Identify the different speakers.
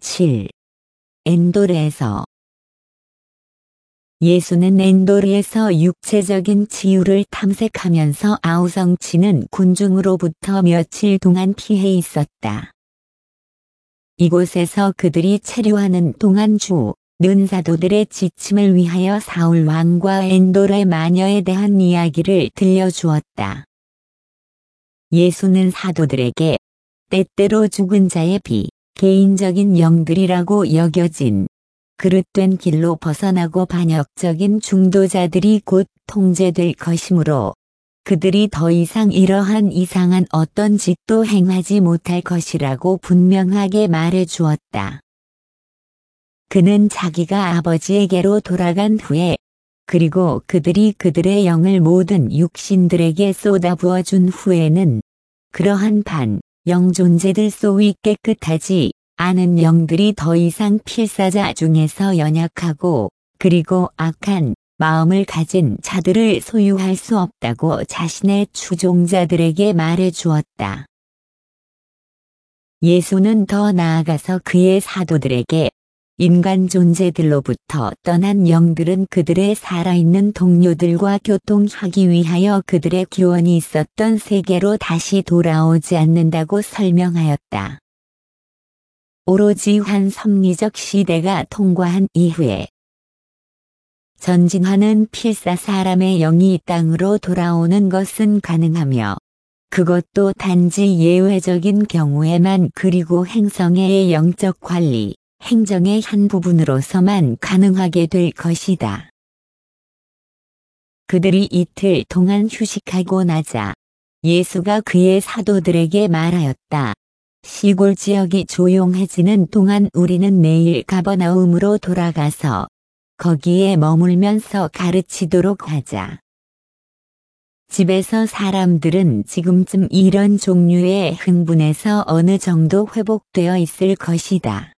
Speaker 1: 7. 엔도르에서 예수는 엔도르에서 육체적인 치유를 탐색하면서 아우성치는 군중으로부터 며칠 동안 피해 있었다. 이곳에서 그들이 체류하는 동안 주는 사도들의 지침을 위하여 사울 왕과 엔도르의 마녀에 대한 이야기를 들려주었다. 예수는 사도들에게 때때로 죽은 자의 개인적인 영들이라고 여겨진 그릇된 길로 벗어나고 반역적인 중도자들이 곧 통제될 것이므로 그들이 더 이상 이러한 이상한 어떤 짓도 행하지 못할 것이라고 분명하게 말해 주었다. 그는 자기가 아버지에게로 돌아간 후에 그리고 그들이 그들의 영을 모든 육신들에게 쏟아부어 준 후에는 그러한 영 존재들 소위 깨끗하지 않은 영들이 더 이상 필사자 중에서 연약하고 그리고 악한 마음을 가진 자들을 소유할 수 없다고 자신의 추종자들에게 말해 주었다. 예수는 더 나아가서 그의 사도들에게 인간 존재들로부터 떠난 영들은 그들의 살아있는 동료들과 교통하기 위하여 그들의 기원이 있었던 세계로 다시 돌아오지 않는다고 설명하였다. 오로지 한 섭리적 시대가 통과한 이후에 전진하는 필사 사람의 영이 땅으로 돌아오는 것은 가능하며 그것도 단지 예외적인 경우에만 그리고 행성의 영적 관리, 행정의 한 부분으로서만 가능하게 될 것이다. 그들이 이틀 동안 휴식하고 나자 예수가 그의 사도들에게 말하였다. 시골 지역이 조용해지는 동안 우리는 내일 가버나움으로 돌아가서 거기에 머물면서 가르치도록 하자. 집에서 사람들은 지금쯤 이런 종류의 흥분에서 어느 정도 회복되어 있을 것이다.